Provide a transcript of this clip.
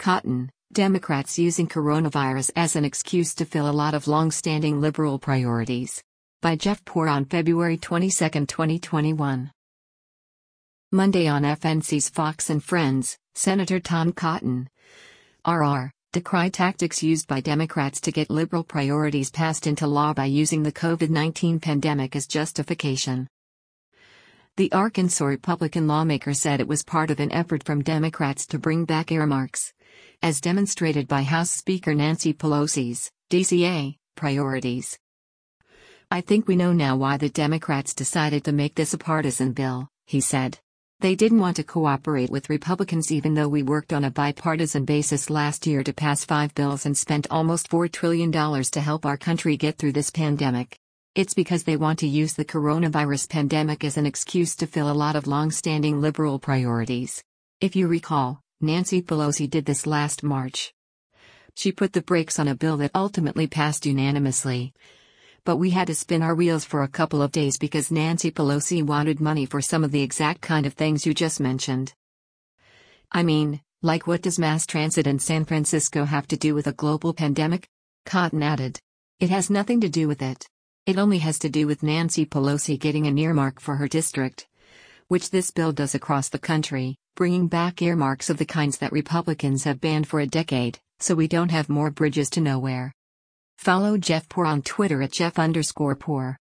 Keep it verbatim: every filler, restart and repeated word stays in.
Cotton, Democrats using coronavirus as an excuse to fill a lot of long-standing liberal priorities. By Jeff Poor on February twenty-second, twenty twenty-one. Monday on F N C's Fox and Friends, Senator Tom Cotton, R R, decried tactics used by Democrats to get liberal priorities passed into law by using the COVID nineteen pandemic as justification. The Arkansas Republican lawmaker said it was part of an effort from Democrats to bring back earmarks, as demonstrated by House Speaker Nancy Pelosi's D C A priorities. "I think we know now why the Democrats decided to make this a partisan bill," he said. "They didn't want to cooperate with Republicans even though we worked on a bipartisan basis last year to pass five bills and spent almost four trillion dollars to help our country get through this pandemic. It's because they want to use the coronavirus pandemic as an excuse to fill a lot of long-standing liberal priorities. If you recall, Nancy Pelosi did this last March. She put the brakes on a bill that ultimately passed unanimously. But we had to spin our wheels for a couple of days because Nancy Pelosi wanted money for some of the exact kind of things you just mentioned. I mean, like what does mass transit in San Francisco have to do with a global pandemic?" Cotton added. "It has nothing to do with it. It only has to do with Nancy Pelosi getting an earmark for her district, which this bill does across the country, bringing back earmarks of the kinds that Republicans have banned for a decade, so we don't have more bridges to nowhere." Follow Jeff Poor on Twitter at Jeff underscore Poor.